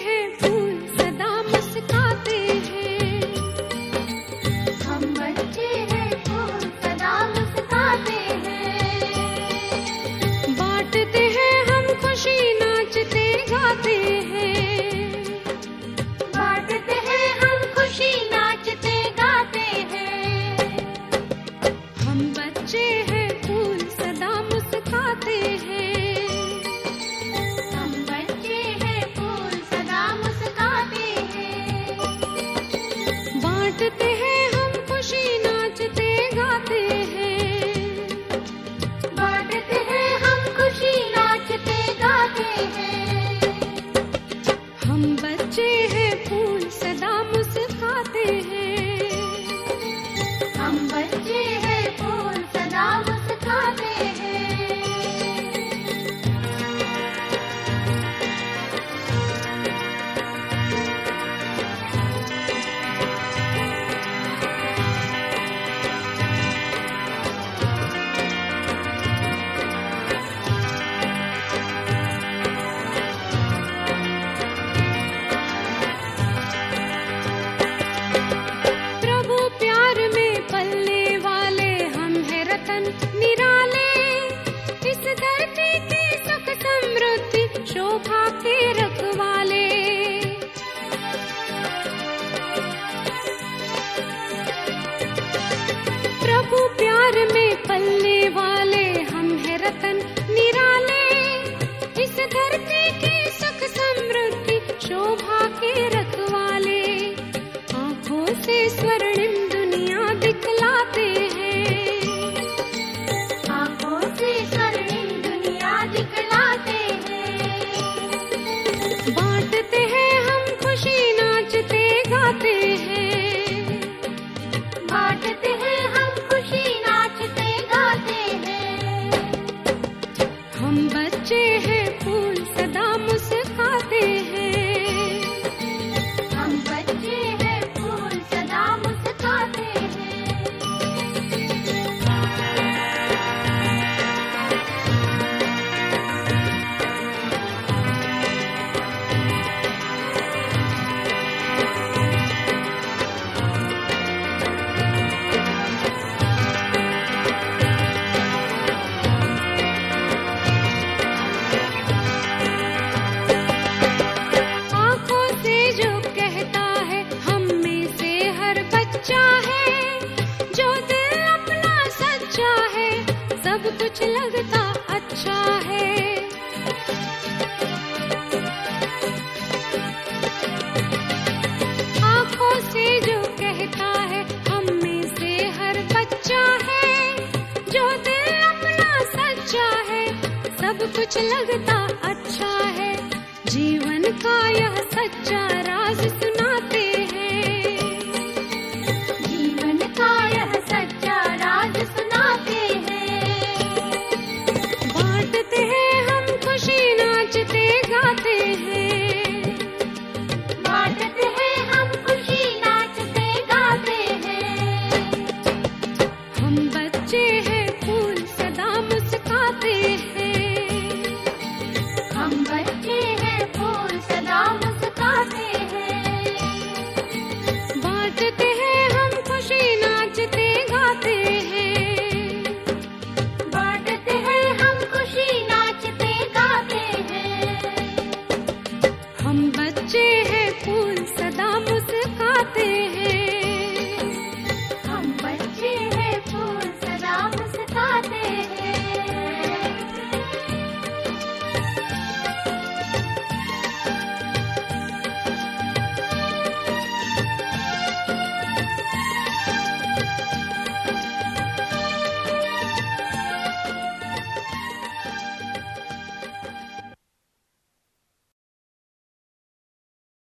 हैं फूल सदा मुस्काते हैं। हम बच्चे हैं फूल सदा मुस्काते हैं। बांटते हैं हम खुशी नाचते गाते हैं। बांटते हैं हम खुशी नाचते गाते हैं। हम बच्चे हैं फूल सदा मुस्काते हैं। हम बच्चे हैं फूल सदा मुस्काते हैं। बांटते हैं हम खुशी नाचते गाते हैं। बांटते हैं हम खुशी नाचते गाते हैं। हम बच्चे हैं फूल सदा मुस्काते हैं। हम बच्चे हैं फूल सदा मुस्काते हैं। प्रभु प्यार में पलने वाले हम हैं रतन निराले। इस धरती की सुख समृद्धि शोभा के रखवाले। प्रभु प्यार में पलने वाले हम हैं रतन निराले। इस धरती की सुख समृद्धि शोभा के रखवाले। आँखों से स्वर्णिम दुनिया दिखलाते हैं। आँखों से स्वर्णिम दुनिया दिखलाते हैं। बांटते हैं हम खुशी नाचते गाते हैं। बांटते हैं हम खुशी नाचते गाते हैं। हम बच्चे हैं फूल सदा मुस्काते हैं। हम बच्चे हैं फूल सदा मुस्काते हैं। आँखों से जो कहता है हम में से हर बच्चा है। जो दिल अपना सच्चा है सब कुछ लगता अच्छा है। आँखों से जो कहता है हम में से हर बच्चा है। जो दिल अपना सच्चा है सब कुछ लगता अच्छा है। जीवन का यह सच्चा राज सुना